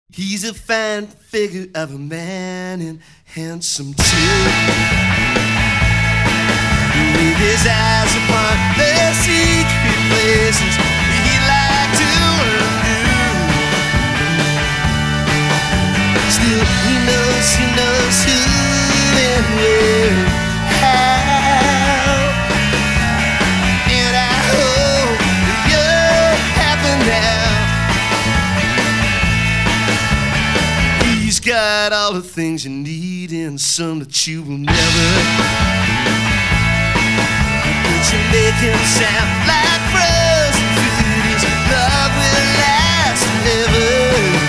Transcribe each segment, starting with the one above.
He's a fine figure of a man and handsome too, with his eyes upon the secret places he'd like to undo. Still, he knows who and where and how, and I hope that you're happy now. He's got all the things you need and some that you will never. But you make him sound like frozen food. His love will last forever.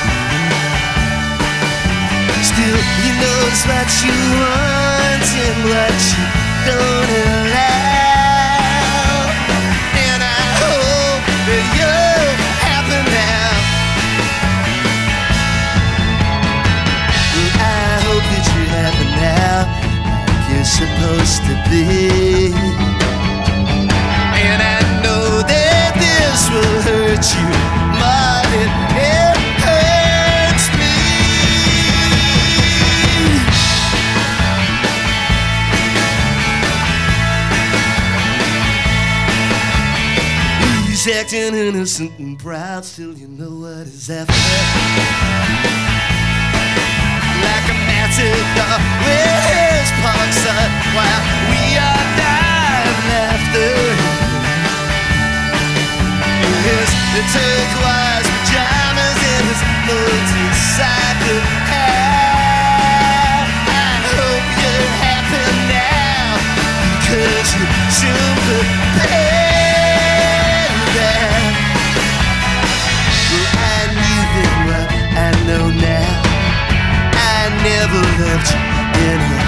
Still, he knows what you want and what you don't allow, and I hope that you're happy now. Well, I hope that you're happy now, like you're supposed to be. And I know that this will hurt you more than it hurts me. He's acting innocent and proud, still you know what is after. Like a matador with his parks up while we are dying laughter. The turquoise pajamas and his motorcycle hat. I hope you're happy now, because you soon prepared that. Well, I knew then what I know now. I never loved you in